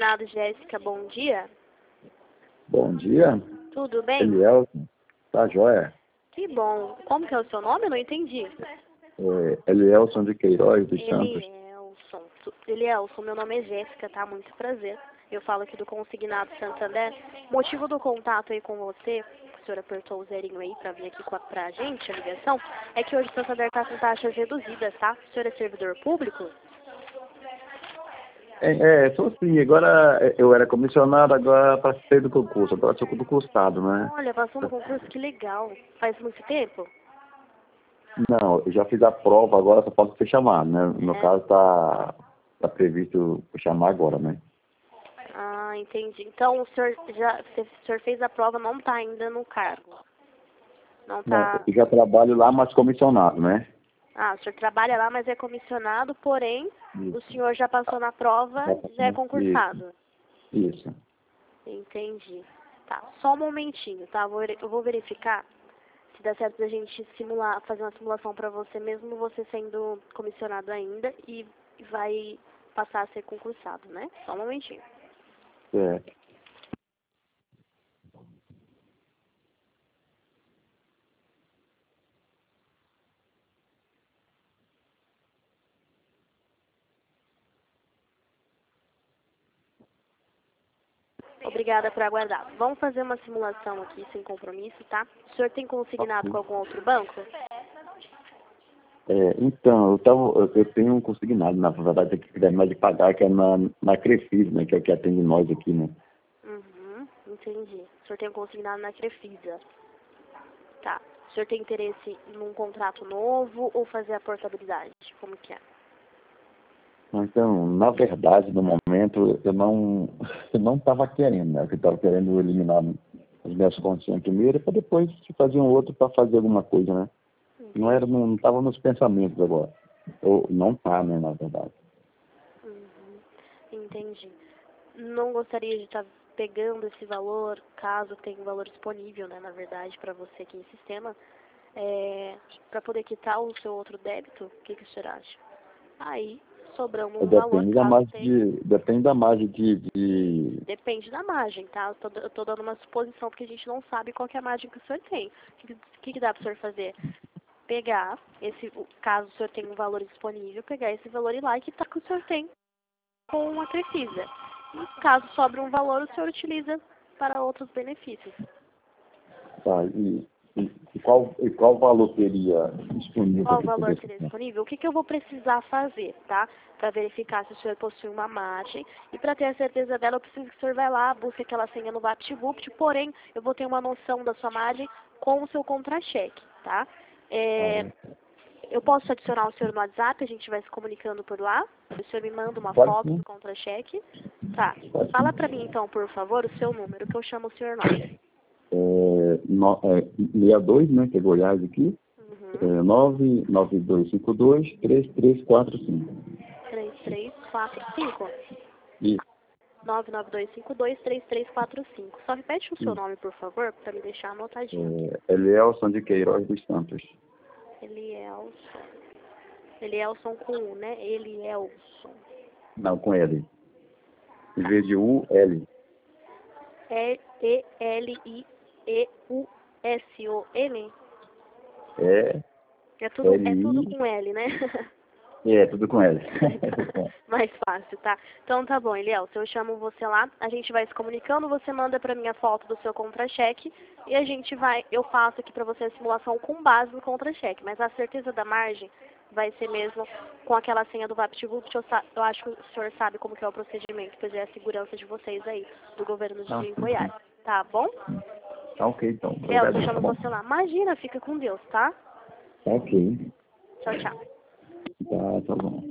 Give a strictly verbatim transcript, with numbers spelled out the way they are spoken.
consignado Jéssica, bom dia. Bom dia. Tudo bem? Elielson. Tá joia? Que bom. Como que é o seu nome? Eu não entendi. É, Elielson de Queiroz dos Santos. Elielson. Tu- Elielson, meu nome é Jéssica, tá? Muito prazer. Eu falo aqui do Consignado Santander. Motivo do contato aí com você, o senhor apertou o zerinho aí pra vir aqui com a, pra gente, a ligação, é que hoje o Santander tá com taxas reduzidas, tá? O senhor é servidor público? É, é, sou sim. Agora é, eu era comissionado, agora participei do concurso. Agora sou do cursado, né? Olha, passou no concurso, que legal. Faz muito tempo? Não, eu já fiz a prova, agora só posso ser chamado, né? No É. caso, tá, tá previsto chamar agora, né? Ah, entendi. Então o senhor já, se o senhor fez a prova, não está ainda no cargo. Não Não, tá. eu já trabalho lá, mas comissionado, né? Ah, o senhor trabalha lá, mas é comissionado, porém o Isso. senhor já passou na prova, já é concursado. Isso. Entendi. Tá, só um momentinho, tá? Vou veri- Eu vou verificar se dá certo da gente simular, fazer uma simulação para você, mesmo você sendo comissionado ainda, e vai passar a ser concursado, né? Só um momentinho. É. Obrigada por aguardar. Vamos fazer uma simulação aqui sem compromisso, tá? O senhor tem consignado Ok. com algum outro banco? É, então, eu, tava, eu, eu tenho um consignado, na verdade, que quiser mais de pagar, que é na, na Crefisa, né? Que é o que atende nós aqui, né? Uhum, entendi. O senhor tem um consignado na Crefisa. Tá. O senhor tem interesse num contrato novo ou fazer a portabilidade? Como que é? Então, na verdade, no momento, eu não eu não estava querendo, né? Eu estava querendo eliminar as minhas condições primeiro, para depois fazer um outro para fazer alguma coisa, né? Não era, não estava nos pensamentos agora. Ou não tá, né, na verdade. Uhum, entendi. Não gostaria de estar pegando esse valor, caso tenha um valor disponível, né, na verdade, para você aqui em sistema, é, para poder quitar o seu outro débito? O que, que o senhor acha? Aí, sobrando um valor, Depende da caso margem tenha. de, depende da margem de, de... Depende da margem, tá? Eu tô, eu tô dando uma suposição porque a gente não sabe qual que é a margem que o senhor tem. O que, que, que dá para o senhor fazer? Pegar esse, o- caso o senhor tenha um valor disponível, pegar esse valor e ir lá e quitar o que o senhor tem com a Crefisa. E caso sobre um valor, o senhor utiliza para outros benefícios. Tá, e, e, e qual, e qual valor teria disponível Qual para o valor poder... seria disponível? O que, que eu vou precisar fazer, tá? Para verificar se o senhor possui uma margem. E para ter a certeza dela, eu preciso que o senhor vá lá, busque aquela senha no VaptVupt, porém, eu vou ter uma noção da sua margem com o seu contra-cheque, tá? É, eu posso adicionar o senhor no WhatsApp, a gente vai se comunicando por lá. O senhor me manda uma Pode foto sim, do contra-cheque. Tá. pode Fala sim. para mim, então, por favor, o seu número, que eu chamo o senhor nome. É, no, é, sessenta e dois, né, que é Goiás aqui, é, Uhum. nove nove dois cinco dois, três três quatro cinco. três três quatro cinco. Isso, nove nove dois cinco dois, três três quatro cinco. Só repete o seu isso. nome, por favor, para me deixar anotadinho aqui. É, Elielson de Queiroz dos Santos. Elielson. Elielson com U, né? Elielson. Não, com L. Em vez de U, L. E-L-I-E-U-S-O-N. É, É tudo, é tudo L-I, com L, né? é, tudo com L. Mais fácil, tá? Então tá bom, Elielson, eu chamo você lá, a gente vai se comunicando, você manda pra mim a foto do seu contra-cheque e a gente vai, eu faço aqui pra você a simulação com base no contra-cheque, mas a certeza da margem vai ser mesmo com aquela senha do VaptVupt, eu, sa- eu acho que o senhor sabe como que é o procedimento, pois é a segurança de vocês aí, do governo Ah, de sim, Goiás, sim. tá bom? Tá ok, então. Elielson, eu Obrigado, tá chamo bom? você lá. Imagina, fica com Deus, tá? Tá ok. Tchau, tchau. Tá, tá bom.